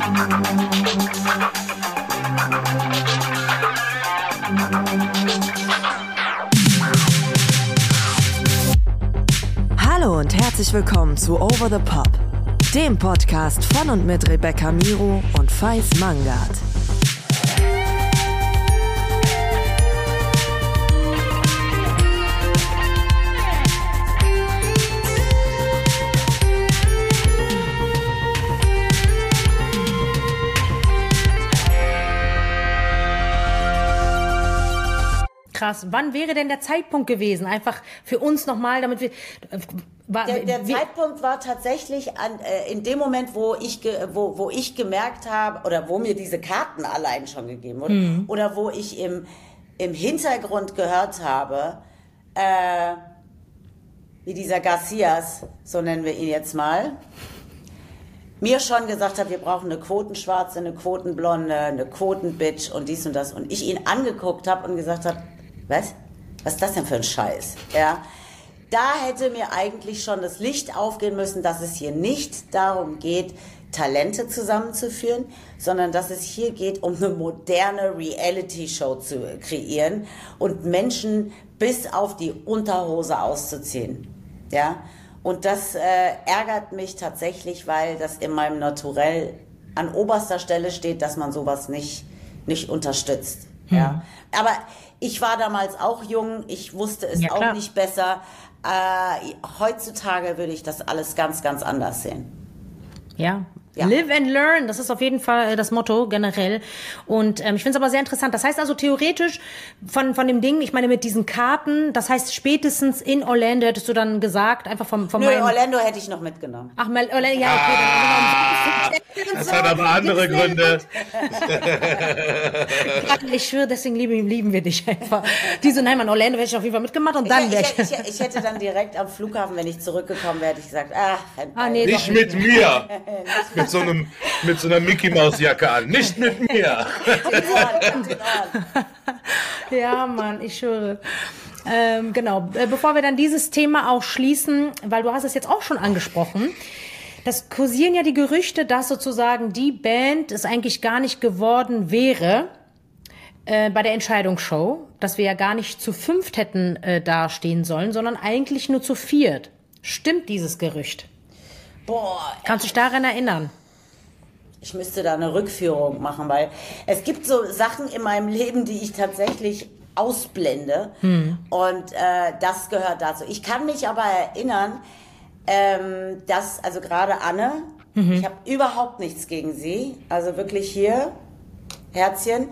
Hallo und herzlich willkommen zu Over the Pop, dem Podcast von und mit Rebecca Miro und Faiz Mangard. Krass. Wann wäre denn der Zeitpunkt gewesen? Einfach für uns nochmal, damit wir... Der Zeitpunkt war tatsächlich in dem Moment, wo ich gemerkt habe, oder wo mir diese Karten allein schon gegeben wurden, oder wo ich im Hintergrund gehört habe, wie dieser Garcias, so nennen wir ihn jetzt mal, mir schon gesagt hat, wir brauchen eine Quotenschwarze, eine Quotenblonde, eine Quotenbitch und dies und das. Und ich ihn angeguckt habe und gesagt habe, was ist das denn für ein Scheiß? Ja, da hätte mir eigentlich schon das Licht aufgehen müssen, dass es hier nicht darum geht, Talente zusammenzuführen, sondern dass es hier geht, um eine moderne Reality-Show zu kreieren und Menschen bis auf die Unterhose auszuziehen. Ja, und das ärgert mich tatsächlich, weil das in meinem Naturell an oberster Stelle steht, dass man sowas nicht unterstützt. Ja, aber ich war damals auch jung, ich wusste es auch nicht besser. Heutzutage würde ich das alles ganz, ganz anders sehen. Ja. Live and learn, das ist auf jeden Fall das Motto generell. Und ich finde es aber sehr interessant. Das heißt also theoretisch von dem Ding, ich meine mit diesen Karten, das heißt spätestens in Orlando hättest du dann gesagt, einfach von meinem... Orlando hätte ich noch mitgenommen. Ach, Orlando, ja, okay. Das hat aber andere Gründe. Ich schwöre, deswegen lieben wir dich einfach. Die so, nein, Mann, Orlando hätte ich auf jeden Fall mitgemacht und dann wäre ich hätte dann direkt am Flughafen, wenn ich zurückgekommen wäre, hätte ich gesagt, nee, nicht mit mir. Mit so einer Mickey-Maus-Jacke an. Nicht mit mir. Ja, Mann, ich schwöre. Genau. Bevor wir dann dieses Thema auch schließen, weil du hast es jetzt auch schon angesprochen, das kursieren ja die Gerüchte, dass sozusagen die Band es eigentlich gar nicht geworden wäre bei der Entscheidungsshow, dass wir ja gar nicht zu 5 hätten dastehen sollen, sondern eigentlich nur zu 4. Stimmt dieses Gerücht? Boah. Kannst du dich daran erinnern? Ich müsste da eine Rückführung machen, weil es gibt so Sachen in meinem Leben, die ich tatsächlich ausblende. Und das gehört dazu. Ich kann mich aber erinnern, dass, also gerade Anne, ich habe überhaupt nichts gegen sie. Also wirklich hier, Herzchen.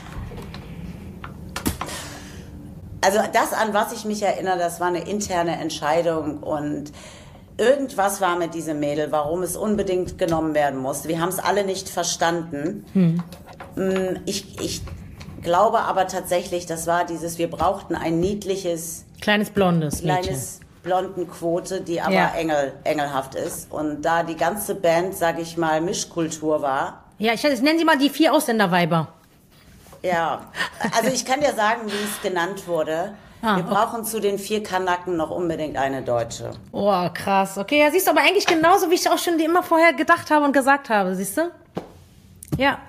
Also das, an was ich mich erinnere, das war eine interne Entscheidung und irgendwas war mit diesem Mädel, warum es unbedingt genommen werden musste. Wir haben es alle nicht verstanden. Ich glaube aber tatsächlich, das war wir brauchten ein niedliches... Kleines blondes Mädchen. Blondenquote, die aber engelhaft ist. Und da die ganze Band, sag ich mal, Mischkultur war... Ja, ich nenne sie mal die 4 Ausländerweiber. Ja, also ich kann dir sagen, wie es genannt wurde. Wir brauchen zu den 4 Kanaken noch unbedingt eine Deutsche. Oh, krass. Okay, ja, siehst du, aber eigentlich genauso, wie ich auch schon immer vorher gedacht habe und gesagt habe, siehst du? Ja.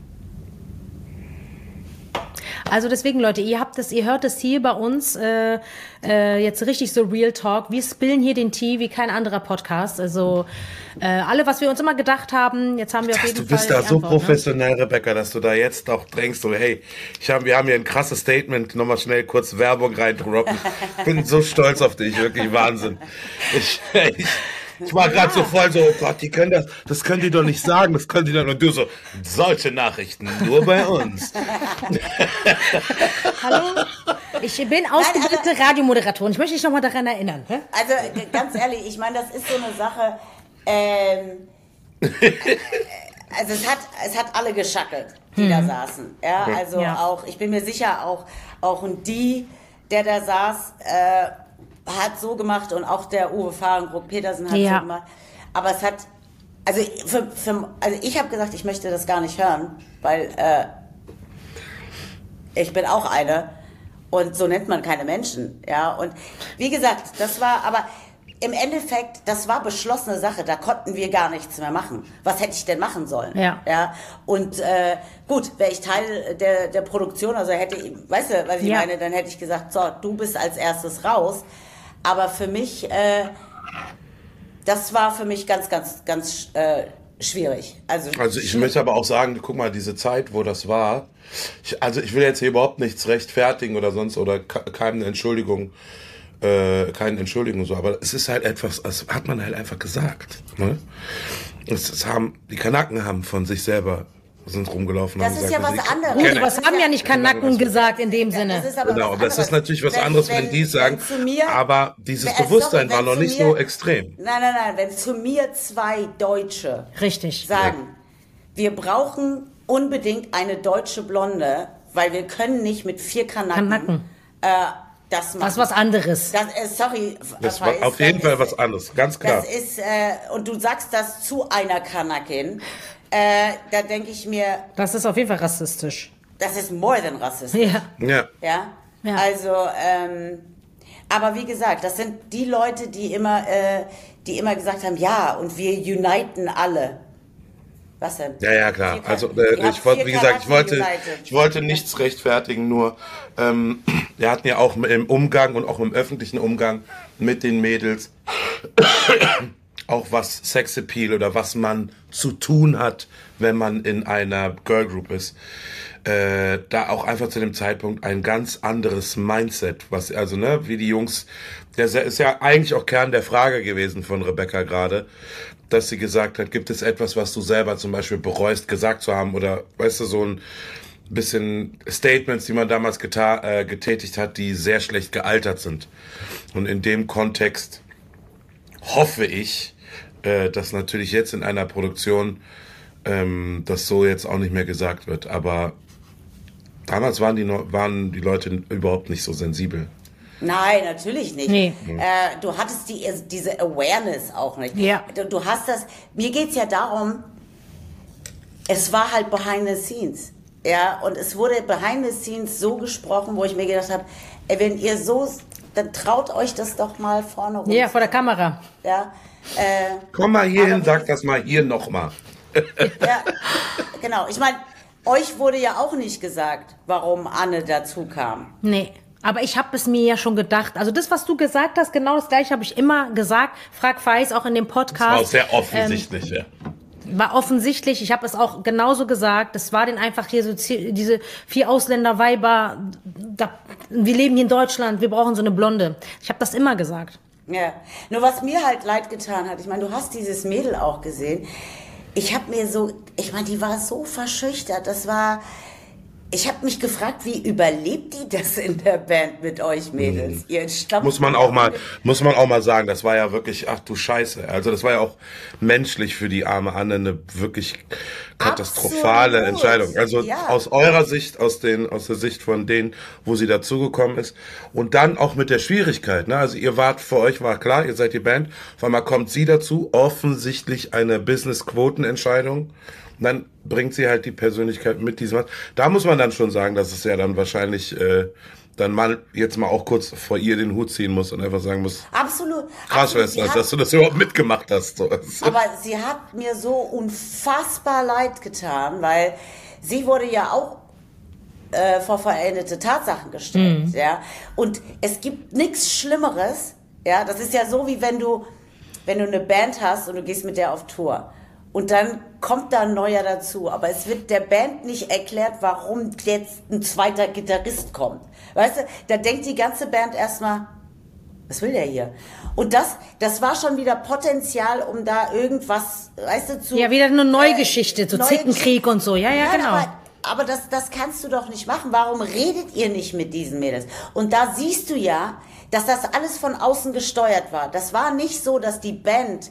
Also deswegen, Leute, ihr hört es hier bei uns jetzt richtig so Real Talk. Wir spillen hier den Tee wie kein anderer Podcast. Also alle, was wir uns immer gedacht haben, jetzt haben wir auf jeden Fall... Du bist da so professionell, Rebecca, dass du da jetzt auch drängst, so hey, wir haben hier ein krasses Statement, nochmal schnell kurz Werbung reindroppen. Ich bin so stolz auf dich, wirklich Wahnsinn. Ich war gerade so voll so, oh Gott, das können die doch nicht sagen, das können die doch. Und du so, solche Nachrichten nur bei uns. Hallo? Ich bin ausgebildete Radiomoderatorin. Ich möchte dich nochmal daran erinnern. Hä? Also ganz ehrlich, ich meine, das ist so eine Sache, also es hat alle geschackelt, die da saßen. Ja, also auch, ich bin mir sicher, auch der da saß, hat so gemacht und auch der Uwe Fahrenkrug-Petersen hat so gemacht. Aber es hat, also ich habe gesagt, ich möchte das gar nicht hören, weil ich bin auch eine und so nennt man keine Menschen. Ja, und wie gesagt, das war, aber im Endeffekt, das war beschlossene Sache, da konnten wir gar nichts mehr machen. Was hätte ich denn machen sollen? Ja. Und gut, wäre ich Teil der Produktion, also weißt du, was ich meine, dann hätte ich gesagt, so, du bist als erstes raus. Aber für mich, das war für mich ganz, ganz, ganz schwierig. Also ich möchte aber auch sagen, guck mal, diese Zeit, wo das war, ich will jetzt hier überhaupt nichts rechtfertigen oder sonst, oder keine Entschuldigung so, aber es ist halt etwas, das hat man halt einfach gesagt. Ne? Die Kanaken haben von sich selber sind rumgelaufen. Das ist ja was anderes. Gut, aber es haben ja nicht Kanaken gesagt in dem Sinne. Genau, das ist natürlich was anderes, wenn die sagen, aber dieses Bewusstsein war noch nicht so extrem. Nein, wenn zu mir 2 Deutsche richtig sagen, wir brauchen unbedingt eine deutsche Blonde, weil wir können nicht mit 4 Kanaken. Das ist was anderes. Das war auf jeden Fall was anderes, ganz klar. Das ist, und du sagst das zu einer Kanakin, da denke ich mir... Das ist auf jeden Fall rassistisch. Das ist more than rassistisch. Ja. Also, aber wie gesagt, das sind die Leute, die immer gesagt haben, ja, und wir uniten alle. Was denn? Ja, klar. Also ich wollte nichts rechtfertigen, nur wir hatten ja auch im Umgang und auch im öffentlichen Umgang mit den Mädels auch was Sexappeal oder was man zu tun hat, wenn man in einer Girlgroup ist. Da auch einfach zu dem Zeitpunkt ein ganz anderes Mindset, wie die Jungs, das ist ja eigentlich auch Kern der Frage gewesen von Rebecca gerade, dass sie gesagt hat, gibt es etwas, was du selber zum Beispiel bereust, gesagt zu haben, oder weißt du, so ein bisschen Statements, die man damals getätigt hat, die sehr schlecht gealtert sind. Und in dem Kontext hoffe ich, dass natürlich jetzt in einer Produktion das so jetzt auch nicht mehr gesagt wird, aber damals waren die Leute überhaupt nicht so sensibel. Nein, natürlich nicht. Nee. Du hattest diese Awareness auch nicht. Ja. Du hast das, mir geht's ja darum, es war halt behind the scenes. Ja, und es wurde behind the scenes so gesprochen, wo ich mir gedacht habe, wenn ihr so, dann traut euch das doch mal vorne rum. Ja, vor der Kamera. Ja. Komm mal hier hin, sag das mal hier nochmal. Ja, genau. Ich meine, euch wurde ja auch nicht gesagt, warum Anne dazu kam. Nee. Aber ich habe es mir ja schon gedacht. Also das, was du gesagt hast, genau das Gleiche habe ich immer gesagt. Frag Feis auch in dem Podcast. Das war auch sehr offensichtlich, ja. War offensichtlich. Ich habe es auch genauso gesagt. Es war denn einfach hier so diese 4 Ausländerweiber. Wir leben hier in Deutschland. Wir brauchen so eine Blonde. Ich habe das immer gesagt. Ja. Nur was mir halt leid getan hat. Ich meine, du hast dieses Mädel auch gesehen. Ich meine, die war so verschüchtert. Ich habe mich gefragt, wie überlebt die das in der Band mit euch Mädels? Muss man auch mal sagen, das war ja wirklich, ach du Scheiße. Also das war ja auch menschlich für die arme Anne eine wirklich katastrophale Entscheidung. Also aus eurer Sicht, aus der Sicht von denen, wo sie dazugekommen ist. Und dann auch mit der Schwierigkeit, ne? Also für euch war klar, ihr seid die Band. Auf einmal kommt sie dazu, offensichtlich eine Business-Quoten-Entscheidung. Und dann bringt sie halt die Persönlichkeit mit diesem. Da muss man dann schon sagen, dass es ja dann wahrscheinlich dann mal jetzt mal auch kurz vor ihr den Hut ziehen muss und einfach sagen muss. Absolut. Krass, Schwester, dass du das überhaupt mitgemacht hast. So. Aber sie hat mir so unfassbar leid getan, weil sie wurde ja auch vor veränderte Tatsachen gestellt. Ja? Und es gibt nichts Schlimmeres. Ja? Das ist ja so, wie wenn du eine Band hast und du gehst mit der auf Tour. Und dann kommt da ein neuer dazu. Aber es wird der Band nicht erklärt, warum jetzt ein zweiter Gitarrist kommt. Weißt du, da denkt die ganze Band erstmal, was will der hier? Und das war schon wieder Potenzial, um da irgendwas, weißt du, zu... Ja, wieder eine neue Geschichte, so Zickenkrieg und so. Ja, genau. Aber das kannst du doch nicht machen. Warum redet ihr nicht mit diesen Mädels? Und da siehst du ja, dass das alles von außen gesteuert war. Das war nicht so, dass die Band...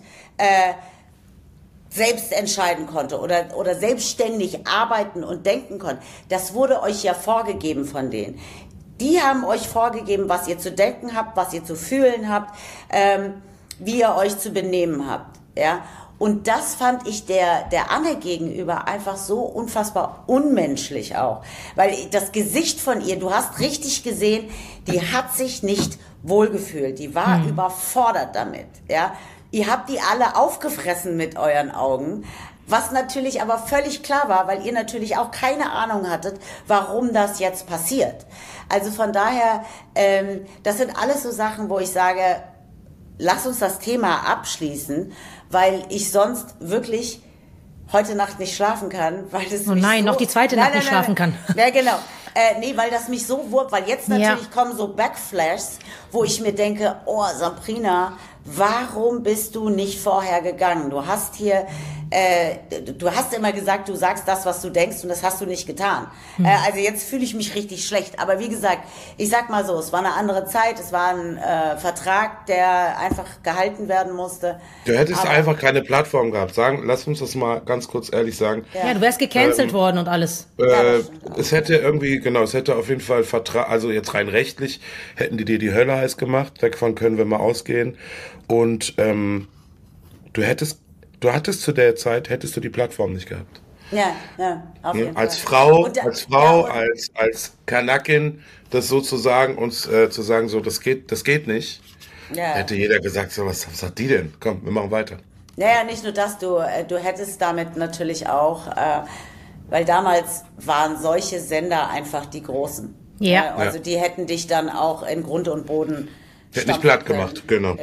selbst entscheiden konnte oder selbstständig arbeiten und denken konnte. Das wurde euch ja vorgegeben von denen. Die haben euch vorgegeben, was ihr zu denken habt, was ihr zu fühlen habt, wie ihr euch zu benehmen habt. Ja? Und das fand ich der Anne gegenüber einfach so unfassbar unmenschlich auch. Weil das Gesicht von ihr, du hast richtig gesehen, die hat sich nicht wohlgefühlt. Die war überfordert damit, ja. Ihr habt die alle aufgefressen mit euren Augen, was natürlich aber völlig klar war, weil ihr natürlich auch keine Ahnung hattet, warum das jetzt passiert. Also von daher, das sind alles so Sachen, wo ich sage, lass uns das Thema abschließen, weil ich sonst wirklich heute Nacht nicht schlafen kann, weil es noch die zweite Nacht nicht schlafen kann. Ja, genau. Nee, weil das mich so wurmt, weil jetzt natürlich kommen so Backflashes, wo ich mir denke, oh, Sabrina, warum bist du nicht vorher gegangen? Du hast hier, du hast immer gesagt, du sagst das, was du denkst, und das hast du nicht getan. Also jetzt fühle ich mich richtig schlecht. Aber wie gesagt, ich sag mal so, es war eine andere Zeit, es war ein Vertrag, der einfach gehalten werden musste. Du hättest einfach keine Plattform gehabt. Lass uns das mal ganz kurz ehrlich sagen. Ja, du wärst gecancelt worden und alles. Es hätte irgendwie, genau, es hätte auf jeden Fall Vertrag, also jetzt rein rechtlich, hätten die dir die Hölle heiß gemacht. Davon können wir mal ausgehen. Und du hattest zu der Zeit, hättest du die Plattform nicht gehabt. Ja, auf jeden als Fall. Frau, als Kanakin, das sozusagen uns zu sagen, so, das geht nicht. Ja. Hätte jeder gesagt, so, was sagt die denn? Komm, wir machen weiter. Naja, nicht nur das, du hättest damit natürlich auch, weil damals waren solche Sender einfach die Großen. Ja. Also die hätten dich dann auch in Grund und Boden hätten dich platt gemacht, genau.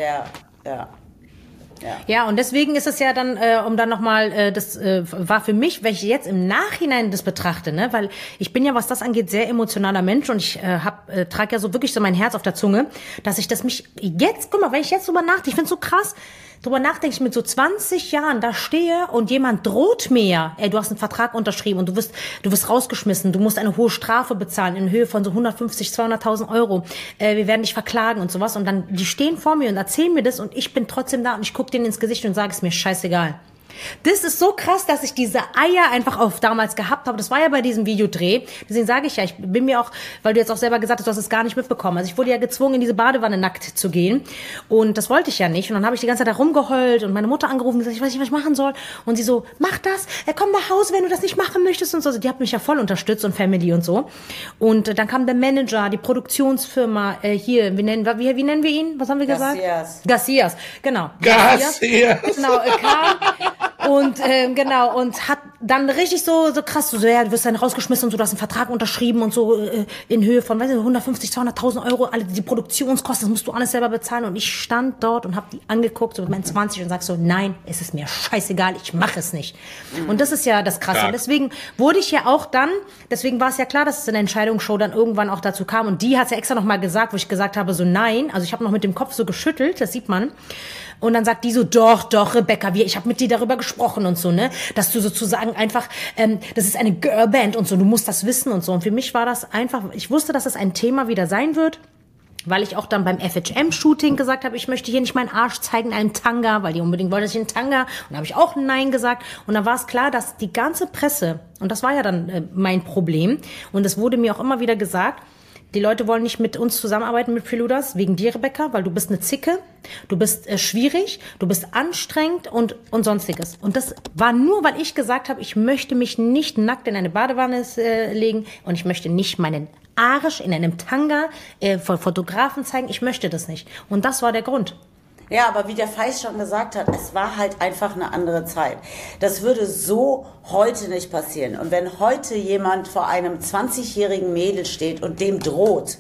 Ja, und deswegen ist es ja dann, um dann nochmal, das war für mich, wenn ich jetzt im Nachhinein das betrachte, ne, weil ich bin ja, was das angeht, sehr emotionaler Mensch, und ich trage ja so wirklich so mein Herz auf der Zunge, dass ich das mich jetzt, guck mal, wenn ich jetzt drüber nachdenke, ich find's so krass, drüber nachdenke ich mit so 20 Jahren da stehe und jemand droht mir, du hast einen Vertrag unterschrieben und du wirst rausgeschmissen, du musst eine hohe Strafe bezahlen in Höhe von so 150, 200.000 Euro, wir werden dich verklagen und sowas, und dann, die stehen vor mir und erzählen mir das, und ich bin trotzdem da und ich gucke denen ins Gesicht und sage, es mir scheißegal. Das ist so krass, dass ich diese Eier einfach auf damals gehabt habe. Das war ja bei diesem Videodreh. Deswegen sage ich ja, ich bin mir auch, weil du jetzt auch selber gesagt hast, du hast es gar nicht mitbekommen. Also ich wurde ja gezwungen, in diese Badewanne nackt zu gehen. Und das wollte ich ja nicht. Und dann habe ich die ganze Zeit da rumgeheult und meine Mutter angerufen und gesagt, ich weiß nicht, was ich machen soll. Und sie so, mach das, komm nach Hause, wenn du das nicht machen möchtest und so. Die hat mich ja voll unterstützt und Family und so. Und dann kam der Manager, die Produktionsfirma, hier, wie nennen wir ihn? Was haben wir gesagt? Garcias, genau. Garcias. Genau, kam. Und genau, und hat dann richtig so krass, so, ja, du wirst dann rausgeschmissen und so, du hast einen Vertrag unterschrieben und so in Höhe von, weiß nicht, 150, 200.000 Euro, alle die Produktionskosten, das musst du alles selber bezahlen. Und ich stand dort und habe die angeguckt, so mit meinen 20, und sag so, nein, es ist mir scheißegal, ich mache es nicht. Und das ist ja das Krasse. Und deswegen wurde ich ja auch dann, deswegen war es ja klar, dass es in der Entscheidungsshow dann irgendwann auch dazu kam. Und die hat es ja extra nochmal gesagt, wo ich gesagt habe, so nein, also ich habe noch mit dem Kopf so geschüttelt, das sieht man. Und dann sagt die so, doch, Rebecca, ich habe mit dir darüber gesprochen und so, ne, dass du sozusagen einfach, das ist eine Girlband und so, du musst das wissen und so. Und für mich war das einfach, ich wusste, dass es ein Thema wieder sein wird, weil ich auch dann beim FHM-Shooting gesagt habe, ich möchte hier nicht meinen Arsch zeigen in einem Tanga, weil die unbedingt wollten, dass ich einen Tanga, und da habe ich auch Nein gesagt. Und dann war es klar, dass die ganze Presse, und das war ja dann mein Problem, und es wurde mir auch immer wieder gesagt, die Leute wollen nicht mit uns zusammenarbeiten, mit Preluders, wegen dir, Rebecca, weil du bist eine Zicke, du bist schwierig, du bist anstrengend und Sonstiges. Und das war nur, weil ich gesagt habe, ich möchte mich nicht nackt in eine Badewanne legen und ich möchte nicht meinen Arsch in einem Tanga vor Fotografen zeigen. Ich möchte das nicht. Und das war der Grund. Ja, aber wie der Feist schon gesagt hat, es war halt einfach eine andere Zeit. Das würde so heute nicht passieren. Und wenn heute jemand vor einem 20-jährigen Mädel steht und dem droht,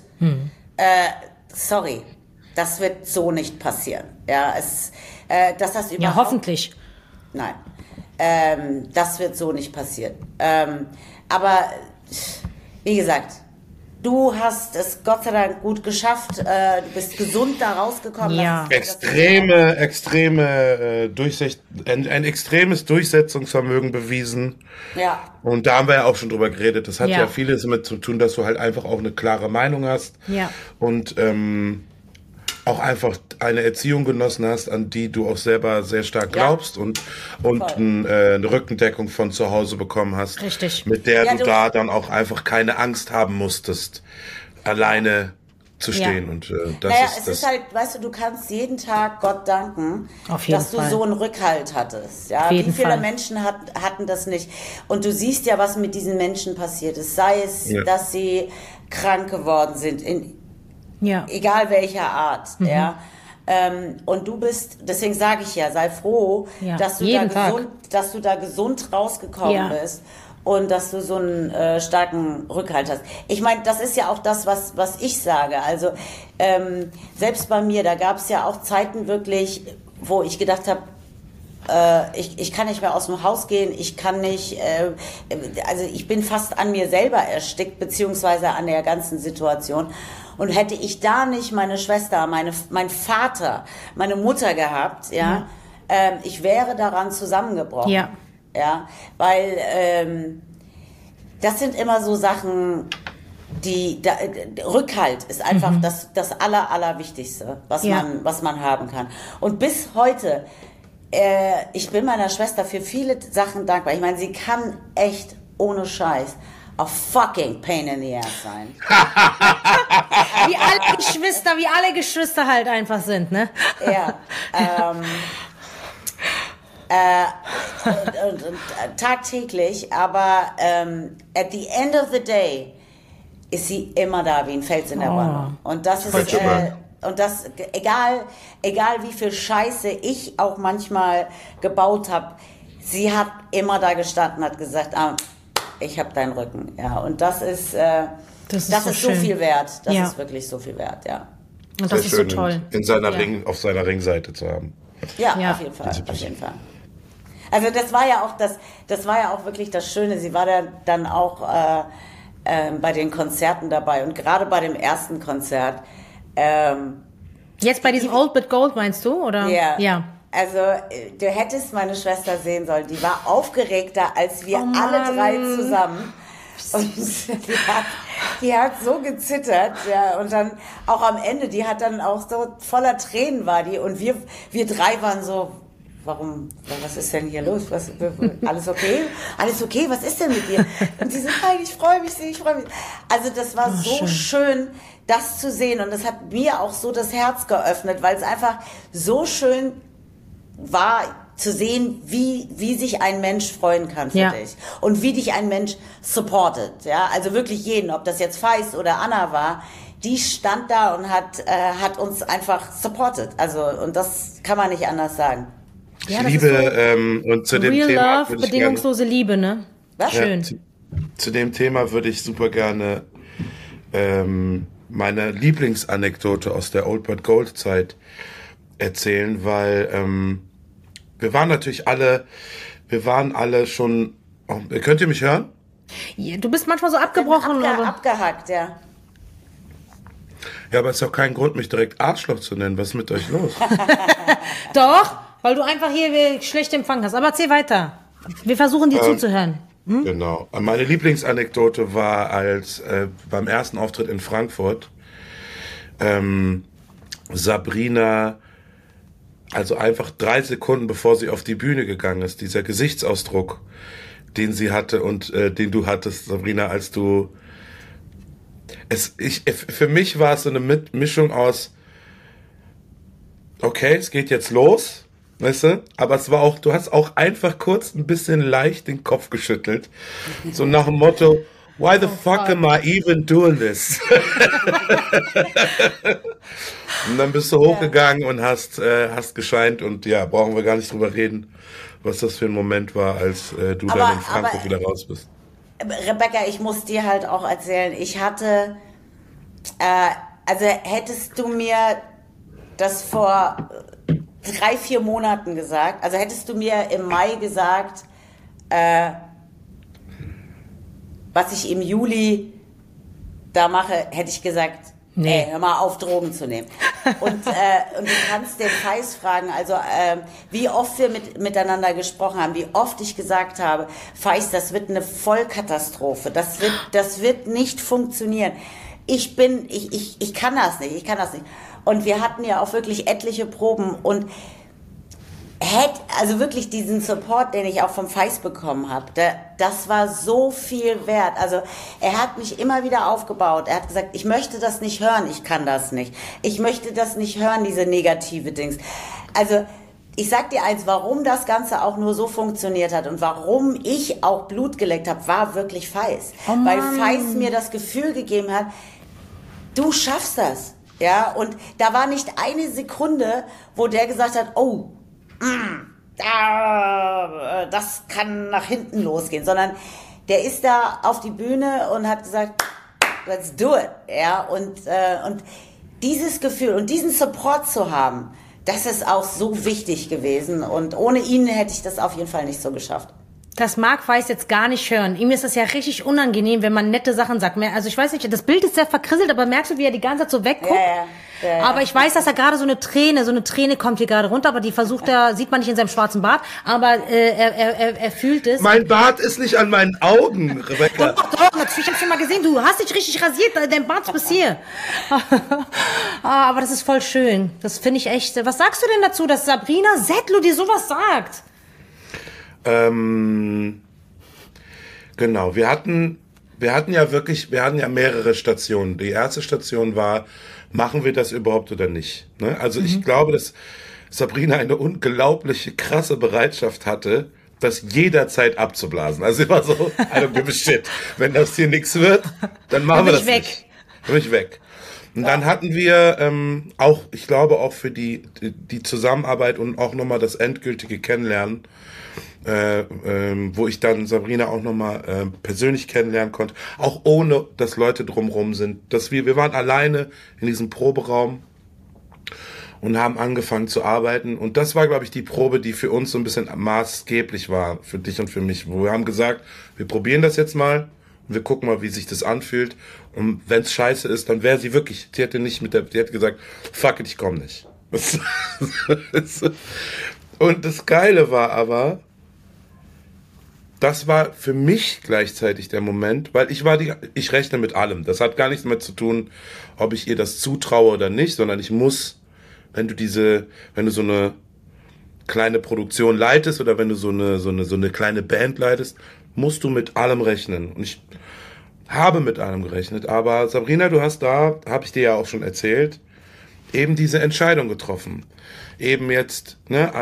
sorry, das wird so nicht passieren. Ja, dass das überhaupt... Ja, hoffentlich. Nein, das wird so nicht passieren. Aber wie gesagt... Du hast es Gott sei Dank gut geschafft. Du bist gesund da rausgekommen. Ja. Ein extremes Durchsetzungsvermögen bewiesen. Ja. Und da haben wir ja auch schon drüber geredet. Das hat ja vieles damit zu tun, dass du halt einfach auch eine klare Meinung hast. Ja. Und auch einfach eine Erziehung genossen hast, an die du auch selber sehr stark glaubst und eine Rückendeckung von zu Hause bekommen hast. Richtig. Mit der du da dann auch einfach keine Angst haben musstest, alleine zu stehen. Und es ist halt, weißt du, du kannst jeden Tag Gott danken, dass du so einen Rückhalt hattest. Ja? Wie viele Menschen hatten das nicht? Und du siehst ja, was mit diesen Menschen passiert ist. Sei es, dass sie krank geworden sind, Ja. Egal welcher Art, ja. Und du bist, deswegen sage ich ja, sei froh, Ja, dass du da gesund rausgekommen bist und dass du so einen starken Rückhalt hast. Ich meine, das ist ja auch das, was ich sage. Also selbst bei mir, da gab es ja auch Zeiten wirklich, wo ich gedacht habe, ich kann nicht mehr aus dem Haus gehen, ich kann nicht, also ich bin fast an mir selber erstickt, beziehungsweise an der ganzen Situation. Und hätte ich da nicht meine Schwester, mein Vater, meine Mutter gehabt, ich wäre daran zusammengebrochen. Ja, weil das sind immer so Sachen, Rückhalt ist einfach das Allerwichtigste, was man haben kann. Und bis heute, ich bin meiner Schwester für viele Sachen dankbar. Ich meine, sie kann echt ohne Scheiß a fucking pain in the ass sein. wie alle Geschwister halt einfach sind, ne? Ja. Und tagtäglich, aber at the end of the day ist sie immer da wie ein Fels in der Wanne. Und das ist egal wie viel Scheiße ich auch manchmal gebaut habe, sie hat immer da gestanden, hat gesagt, ich habe deinen Rücken. Ja, und das ist so viel wert. Das ist wirklich so viel wert, ja. Und das ist so toll. Auf seiner Ringseite zu haben. Ja, auf jeden Fall. Also das war ja auch wirklich das Schöne. Sie war dann auch bei den Konzerten dabei und gerade bei dem ersten Konzert. Jetzt bei diesem Old But Gold meinst du, oder? Ja. Also du hättest meine Schwester sehen sollen. Die war aufgeregter als wir alle drei zusammen. Und die hat so gezittert, ja, und dann auch am Ende, die hat dann auch so voller Tränen war die und wir drei waren so, was ist denn hier los? Alles okay? Alles okay? Was ist denn mit dir? Und sie so, nein, ich freue mich. Also das war so schön, das zu sehen und das hat mir auch so das Herz geöffnet, weil es einfach so schön war zu sehen, wie sich ein Mensch freuen kann für dich und wie dich ein Mensch supportet. Ja, also wirklich jeden, ob das jetzt Feist oder Anna war, die stand da und hat uns einfach supportet. Also und das kann man nicht anders sagen. Ja, ich liebe und zu dem Real Thema Love, bedingungslose Liebe, ne? Was? Schön. Zu dem Thema würde ich super gerne meine Lieblingsanekdote aus der Old But Gold Zeit erzählen, weil wir waren alle schon. Könnt ihr mich hören? Ja, du bist manchmal so abgebrochen, aber abgehackt, ja. Ja, aber es ist auch kein Grund, mich direkt Arschloch zu nennen. Was ist mit euch los? Doch, weil du einfach hier schlecht Empfang hast. Aber erzähl weiter. Wir versuchen dir zuzuhören. Genau. Meine Lieblingsanekdote war, als beim ersten Auftritt in Frankfurt Sabrina, also einfach 3 Sekunden bevor sie auf die Bühne gegangen ist, dieser Gesichtsausdruck, den sie hatte und den du hattest, Sabrina, als du für mich war es so eine Mischung aus, okay, es geht jetzt los, weißt du, aber es war auch, du hast auch einfach kurz ein bisschen leicht den Kopf geschüttelt, so nach dem Motto, why the fuck am I even doing this? Und dann bist du hochgegangen und hast gescheint und ja, brauchen wir gar nicht drüber reden, was das für ein Moment war, als du dann in Frankfurt wieder raus bist. Rebecca, ich muss dir halt auch erzählen, ich hatte, also hättest du mir das vor 3-4 Monaten gesagt, also hättest du mir im Mai gesagt, was ich im Juli da mache, hätte ich gesagt, nee, hör mal auf, Drogen zu nehmen. Und du kannst den Feist fragen, also wie oft wir miteinander gesprochen haben, wie oft ich gesagt habe, Feist, das wird eine Vollkatastrophe, das wird nicht funktionieren. Ich kann das nicht. Und wir hatten ja auch wirklich etliche Proben und also wirklich diesen Support, den ich auch vom Feist bekommen habe, das war so viel wert. Also er hat mich immer wieder aufgebaut. Er hat gesagt, ich möchte das nicht hören, ich kann das nicht. Ich möchte das nicht hören, diese negative Dings. Also ich sag dir eins, warum das Ganze auch nur so funktioniert hat und warum ich auch Blut geleckt habe, war wirklich Feist. Weil Feist mir das Gefühl gegeben hat, du schaffst das. Ja, und da war nicht eine Sekunde, wo der gesagt hat, oh, das kann nach hinten losgehen, sondern der ist da auf die Bühne und hat gesagt, let's do it. Ja, und dieses Gefühl und diesen Support zu haben, das ist auch so wichtig gewesen. Und ohne ihn hätte ich das auf jeden Fall nicht so geschafft. Das mag Feist jetzt gar nicht hören. Ihm ist das ja richtig unangenehm, wenn man nette Sachen sagt. Also ich weiß nicht, das Bild ist sehr verkrisselt, aber merkst du, wie er die ganze Zeit so wegguckt? Ja. Aber ich weiß, dass er gerade so eine Träne kommt hier gerade runter, aber die versucht er, sieht man nicht in seinem schwarzen Bart, aber er fühlt es. Mein Bart ist nicht an meinen Augen, Rebecca. Doch, natürlich, ich hab's schon mal gesehen, du hast dich richtig rasiert, dein Bart ist bis hier. Aber das ist voll schön, das finde ich echt. Was sagst du denn dazu, dass Sabrina Settler dir sowas sagt? Genau, wir hatten ja mehrere Stationen. Die erste Station war, machen wir das überhaupt oder nicht? Ne? Also ich glaube, dass Sabrina eine unglaubliche, krasse Bereitschaft hatte, das jederzeit abzublasen. Also immer so, I don't give a shit. Wenn das hier nichts wird, dann machen wir das nicht. Dann bin ich weg. Und dann hatten wir auch, ich glaube auch für die Zusammenarbeit und auch nochmal das endgültige Kennenlernen, wo ich dann Sabrina auch nochmal persönlich kennenlernen konnte, auch ohne, dass Leute drumherum sind. Wir waren alleine in diesem Proberaum und haben angefangen zu arbeiten. Und das war, glaube ich, die Probe, die für uns so ein bisschen maßgeblich war, für dich und für mich. Wo wir haben gesagt, wir probieren das jetzt mal und wir gucken mal, wie sich das anfühlt. Und wenn es scheiße ist, dann wäre sie wirklich, sie hätte gesagt, fuck it, ich komme nicht. Und das Geile war aber, das war für mich gleichzeitig der Moment, weil ich rechne mit allem. Das hat gar nichts mehr zu tun, ob ich ihr das zutraue oder nicht, sondern ich muss, wenn du so eine kleine Produktion leitest oder wenn du so eine kleine Band leitest, musst du mit allem rechnen. Und ich habe mit allem gerechnet. Aber Sabrina, du hast habe ich dir ja auch schon erzählt, eben diese Entscheidung getroffen. Eben jetzt, ne,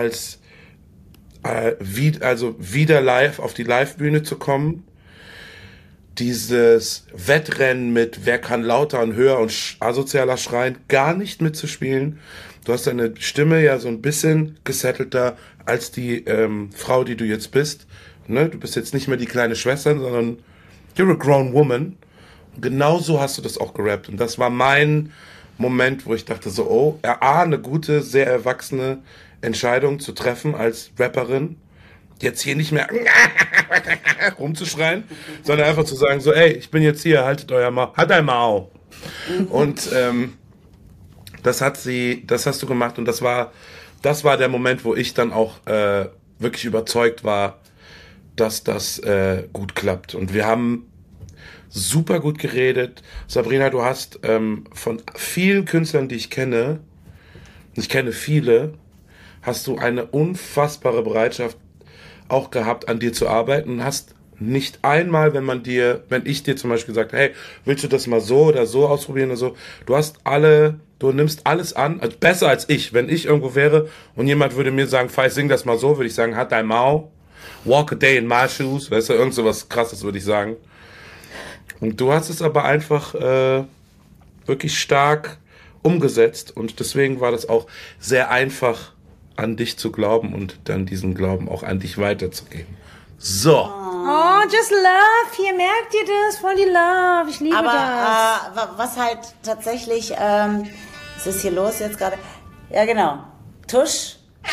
wieder live auf die Live-Bühne zu kommen, dieses Wettrennen mit wer kann lauter und höher und asozialer schreien, gar nicht mitzuspielen. Du hast deine Stimme ja so ein bisschen gesettelter als die Frau, die du jetzt bist. Ne? Du bist jetzt nicht mehr die kleine Schwester, sondern you're a grown woman. Und genau so hast du das auch gerappt. Und das war mein Moment, wo ich dachte so, oh, eine gute, sehr erwachsene Entscheidung zu treffen als Rapperin, jetzt hier nicht mehr rumzuschreien, sondern einfach zu sagen so, ey, ich bin jetzt hier, halt dein Maul. Und das hast du gemacht und das war der Moment, wo ich dann auch wirklich überzeugt war, dass das gut klappt. Und wir haben super gut geredet. Sabrina, du hast von vielen Künstlern, die ich kenne viele, hast du eine unfassbare Bereitschaft auch gehabt, an dir zu arbeiten und hast nicht einmal, wenn ich dir zum Beispiel gesagt, hey, willst du das mal so oder so ausprobieren oder so, du nimmst alles an, also besser als ich. Wenn ich irgendwo wäre und jemand würde mir sagen, Feist, sing das mal so, würde ich sagen, halt dein Maul, walk a day in my shoes, weißt du, irgend so was Krasses würde ich sagen. Und du hast es aber einfach wirklich stark umgesetzt und deswegen war das auch sehr einfach, an dich zu glauben und dann diesen Glauben auch an dich weiterzugeben. So. Oh, just love. Hier, merkt ihr das? Voll die Love. Ich liebe das. Aber was halt tatsächlich, was ist hier los jetzt gerade? Ja, genau. Tusch.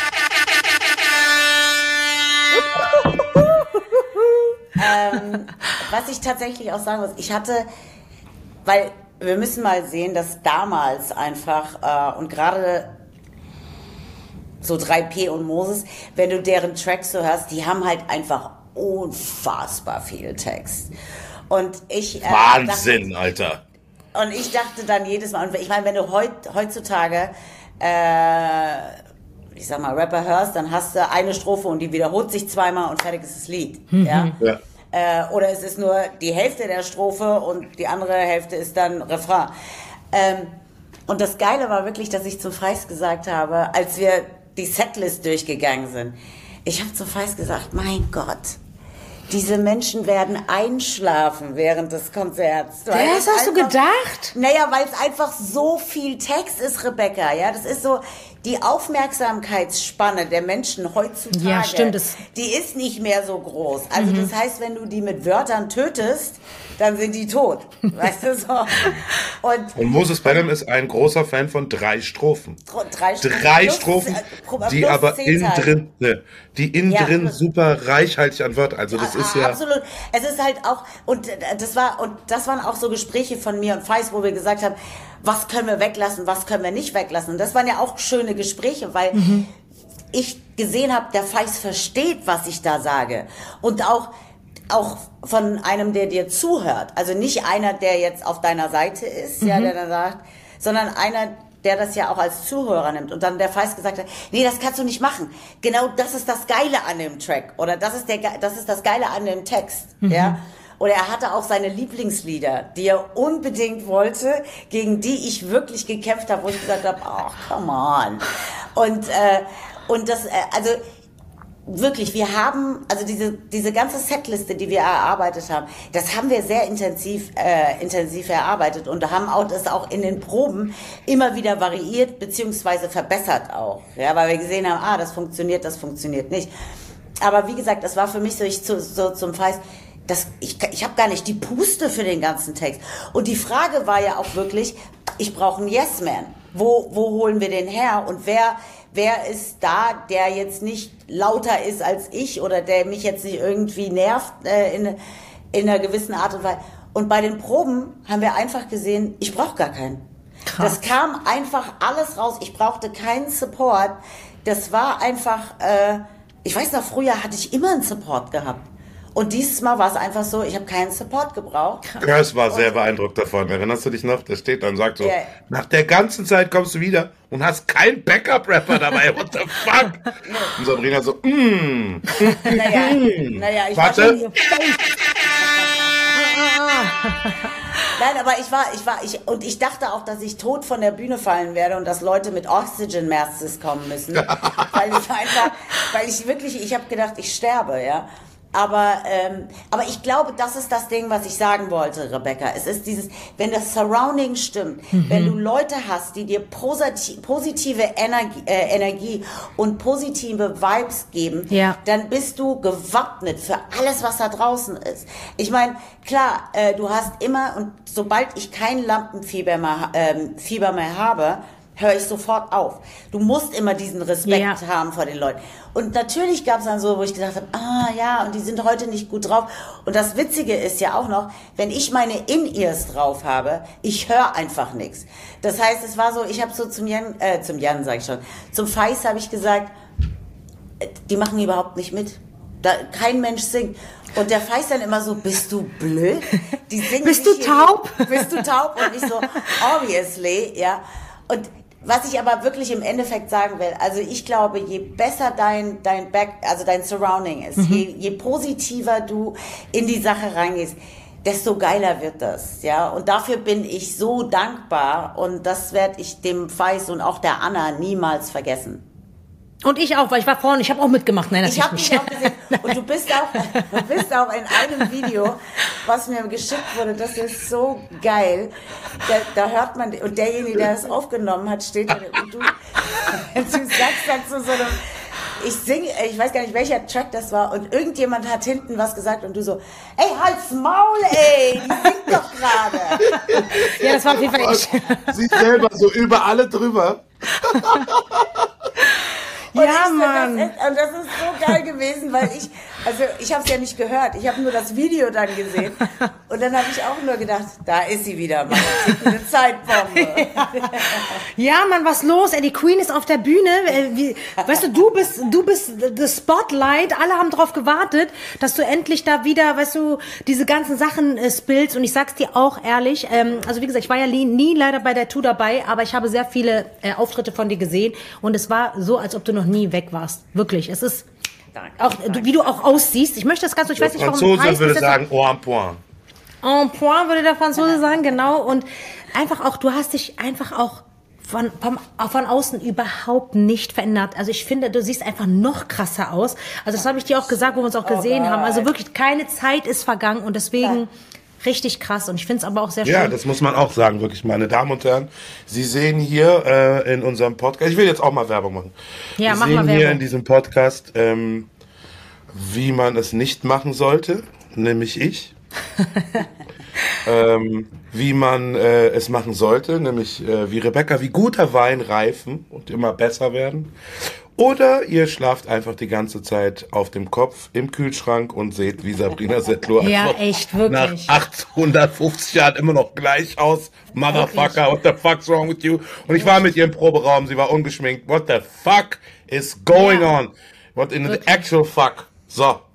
Was ich tatsächlich auch sagen muss, weil wir müssen mal sehen, dass damals einfach, und gerade so 3P und Moses, wenn du deren Tracks so hörst, die haben halt einfach unfassbar viel Text. Und ich Wahnsinn, Alter. Und ich dachte dann jedes Mal, und ich meine, wenn du heutzutage ich sag mal, Rapper hörst, dann hast du eine Strophe und die wiederholt sich zweimal und fertig ist das Lied. Ja? Oder es ist nur die Hälfte der Strophe und die andere Hälfte ist dann Refrain. Und das Geile war wirklich, dass ich zum Feist gesagt habe, als wir die Setlist durchgegangen sind, ich habe zum Feist gesagt, mein Gott, diese Menschen werden einschlafen während des Konzerts. Das hast du gedacht? Naja, weil es einfach so viel Text ist, Rebecca. Ja, das ist so die Aufmerksamkeitsspanne der Menschen heutzutage. Ja, stimmt. Die ist nicht mehr so groß. Also das heißt, wenn du die mit Wörtern tötest, dann sind die tot. Weißt du so? Und Moses Pelham ist ein großer Fan von 3 Strophen. 3 Strophen, die aber innen drin super reichhaltig an Wörtern. Also das ist ja absolut. Es ist halt auch und das waren auch so Gespräche von mir und Feis, wo wir gesagt haben, was können wir weglassen, was können wir nicht weglassen. Und das waren ja auch schöne Gespräche, weil ich gesehen habe, der Feis versteht, was ich da sage und auch von einem, der dir zuhört. Also nicht einer, der jetzt auf deiner Seite ist, ja, der dann sagt, sondern einer, der das ja auch als Zuhörer nimmt. Und dann der Feist gesagt hat, nee, das kannst du nicht machen. Genau das ist das Geile an dem Track. Oder das ist das Geile an dem Text. Ja. Oder er hatte auch seine Lieblingslieder, die er unbedingt wollte, gegen die ich wirklich gekämpft habe, wo ich gesagt habe, ach, come on. Und das, also, wirklich, wir haben, also diese ganze Setliste, die wir erarbeitet haben, das haben wir sehr intensiv erarbeitet und haben das auch in den Proben immer wieder variiert beziehungsweise verbessert auch, ja, weil wir gesehen haben, das funktioniert nicht. Aber wie gesagt, das war für mich so zum Feist, ich habe gar nicht die Puste für den ganzen Text. Und die Frage war ja auch wirklich, ich brauche einen Yes-Man. Wo holen wir den her und wer ist da, der jetzt nicht lauter ist als ich oder der mich jetzt nicht irgendwie nervt in einer gewissen Art und Weise. Und bei den Proben haben wir einfach gesehen, ich brauche gar keinen. Krass. Das kam einfach alles raus. Ich brauchte keinen Support. Das war einfach, ich weiß noch, früher hatte ich immer einen Support gehabt. Und dieses Mal war es einfach so, ich habe keinen Support gebraucht. Ja, es war sehr beeindruckt davon. Erinnerst du dich noch? Der steht dann, sagt so, nach der ganzen Zeit kommst du wieder und hast keinen Backup-Rapper dabei. What the fuck? Und Sabrina so, Naja, ich warte. Nein, aber ich dachte auch, dass ich tot von der Bühne fallen werde und dass Leute mit Oxygen Masks kommen müssen. weil ich habe gedacht, ich sterbe, ja. Aber ich glaube, das ist das Ding, was ich sagen wollte, Rebecca. Es ist wenn das Surrounding stimmt, wenn du Leute hast, die dir positive Energie und positive Vibes geben, dann bist du gewappnet für alles, was da draußen ist. Ich meine, klar, du hast immer, und sobald ich kein Lampenfieber mehr habe, höre ich sofort auf. Du musst immer diesen Respekt haben vor den Leuten. Und natürlich gab es dann so, wo ich gedacht habe, und die sind heute nicht gut drauf. Und das Witzige ist ja auch noch, wenn ich meine In-Ears drauf habe, ich höre einfach nichts. Das heißt, es war so, ich habe so zum Feis habe ich gesagt, die machen überhaupt nicht mit. Kein Mensch singt. Und der Feist dann immer so, bist du blöd? Die singen bist du taub? Bist du taub? Und ich so, obviously, ja. Und was ich aber wirklich im Endeffekt sagen will, also ich glaube, je besser dein Surrounding ist, je positiver du in die Sache reingehst, desto geiler wird das, ja. Und dafür bin ich so dankbar und das werde ich dem Feist und auch der Anna niemals vergessen. Und ich auch, weil ich war vorne, ich habe auch mitgemacht. Nein, ich habe dich auch gesehen. Und du bist auch in einem Video, was mir geschickt wurde, das ist so geil. Da hört man, und derjenige, der es aufgenommen hat, steht da, und du sagst zu so einem, ich weiß gar nicht, welcher Track das war, und irgendjemand hat hinten was gesagt und du so, ey, halt's Maul, ey, die singt doch gerade. Ja, das war auf jeden Fall echt. Sie selber so über alle drüber. Mann. Und das ist so geil gewesen, weil ich habe es ja nicht gehört. Ich habe nur das Video dann gesehen. Und dann habe ich auch nur gedacht, da ist sie wieder, Mann. Eine Zeitbombe. Ja, Mann, was los? Ey, die Queen ist auf der Bühne. Weißt du bist the Spotlight. Alle haben drauf gewartet, dass du endlich da wieder, weißt du, diese ganzen Sachen spillst. Und ich sag's dir auch ehrlich, also wie gesagt, ich war ja nie leider bei der Tour dabei, aber ich habe sehr viele Auftritte von dir gesehen. Und es war so, als ob du noch nie weg warst. Wirklich. Es ist auch, wie du auch aussiehst. Ich möchte das ganz so, ich weiß nicht, warum. Der Franzose würde sagen, en point. En point würde der Franzose sagen, genau. Und einfach auch, du hast dich einfach auch von außen überhaupt nicht verändert. Also ich finde, du siehst einfach noch krasser aus. Also das habe ich dir auch gesagt, wo wir uns auch gesehen haben. Also wirklich keine Zeit ist vergangen und deswegen richtig krass. Und ich finde es aber auch sehr schön. Ja, das muss man auch sagen, wirklich, meine Damen und Herren. Sie sehen hier in unserem Podcast, ich will jetzt auch mal Werbung machen. Ja, Sie mach sehen mal hier Werbung. in diesem Podcast, wie man es nicht machen sollte, nämlich ich. Wie man es machen sollte, nämlich wie Rebecca, wie guter Wein reifen und immer besser werden. Oder ihr schlaft einfach die ganze Zeit auf dem Kopf im Kühlschrank und seht, wie Sabrina Settler Ja, einfach echt, wirklich. nach 850 Jahren immer noch gleich aus. Motherfucker, what the fuck's wrong with you? Und ich war mit ihr im Proberaum, sie war ungeschminkt. What the fuck is going on? What in the actual fuck? So.